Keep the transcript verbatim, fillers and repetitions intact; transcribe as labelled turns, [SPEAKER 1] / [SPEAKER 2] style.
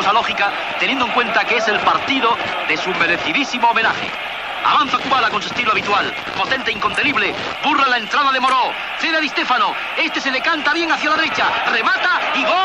[SPEAKER 1] dudosa lógica, teniendo en cuenta que es el partido de su merecidísimo homenaje. Avanza Kubala con su estilo habitual, potente e incontenible, burla la entrada de Moró, cede a Di Stéfano, este se decanta bien hacia la derecha, remata y gol.